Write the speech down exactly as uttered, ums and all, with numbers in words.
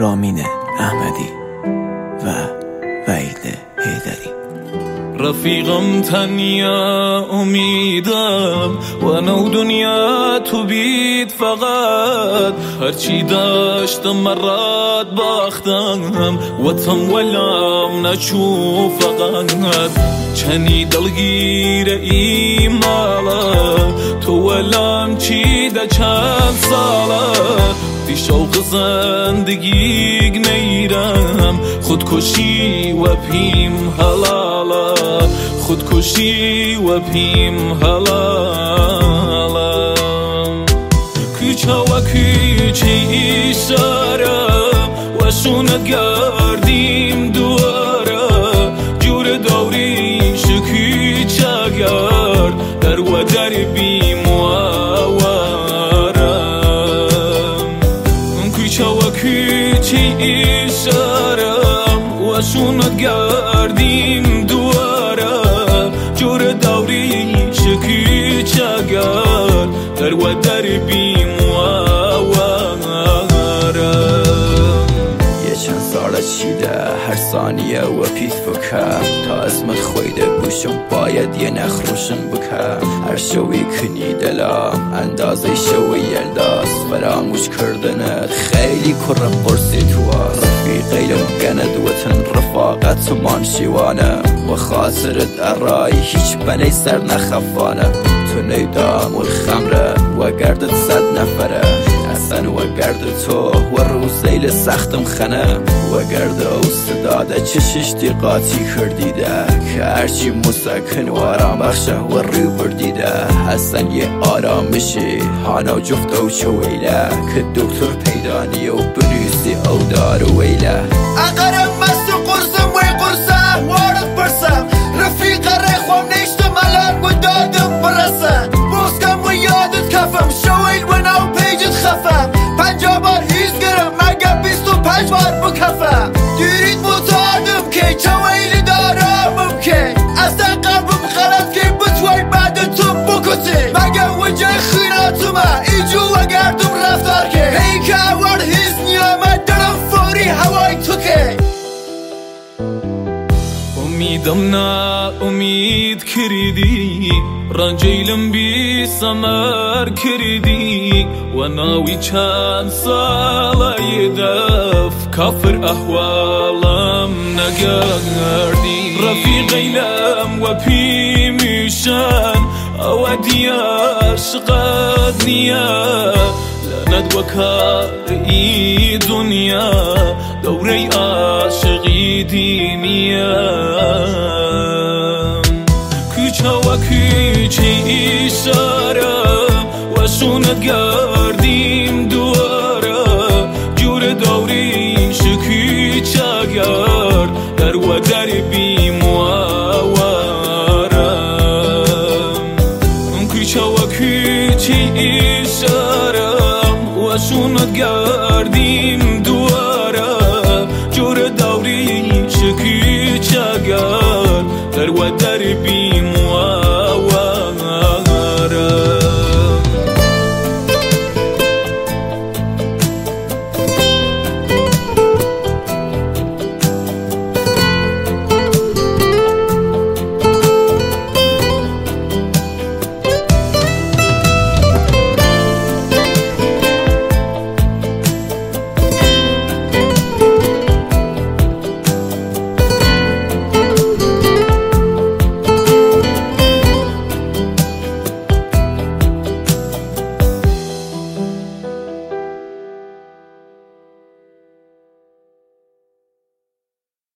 رامین احمدی و وحید حیدری. رفیقم تنیا امیدم و نو دنیا تو بید فقط، هرچی داشتم مرات باختم و تم ولام نشو فقط. چنی دلگیر ای مالا تو ولام چی دا چند ساله، دی شوق زندگی نیرم خودکشی و پیم حلالا، خودکشی و پیم حلالا. کوچه و کوچه ایشارم و شونت گردیم دوارا، جور دوری شکوچه گرد در و در بیم و آوارم. کوچه و کوچه ایشارم و شونت گردیم دوارا، جور دوری شکوچه گرد در و در بیم و آوارم. یه چند سال چیده هر ثانیه و پیت بکم، تا اسمت خویده گوشم باید یه نخروشن بکم. هر شوی کنی دلم اندازه شوی یلداست، فراموش کردنت خیلی کرم قرصی تو رفیقیلم گند وطن رفاقت تو من شیوانم و خاطرت ارای هیچ بنی سر نخفانم. تو نیدام الخمره و گردت صد نفره حسن و گرد تو و روزیل سختم خنم و گرد استداده چشش دیقاتی کردیده که هرچی مسکن و آرام بخشه و رو بردیده. حسن یه آرامشی هانا جفت او چویله که دکتر پیدانی و بنویسی او دارو ویله. اقرم مستو قرصم و قرصم وارد برسم، رفیق رخوام نیشتم الان و دادم برسم. بوسکم و یادت کفم شویل و نو پیجت خفم، پنجا بار هیز گرم مگه بیست و پنج بار بکفم. دیرید متعادم که چویلی دارمم که اصلا قلبم غلط که بتوی بعد تو بکسی، مگه وجه خیراتمه ایجو و گردم رفتار که هی که اول هیز نیامد دارم فوری هوای تو که. امیدم نا امید کردی، رنجیلم بی سمر کردی و ناوی چند ساله دف کافر احوالم نگردی. رفیقیلم و پیمیشن او دیار شقد نیا، لند و کار ای دنیا دوری عاشقی دینیم. کوچه و کوچه ایشارم و شونت گردیم دوارا، جور دوری شکوچه گرد در و در بیم و آوارم. کوچه و کوچه ایشارم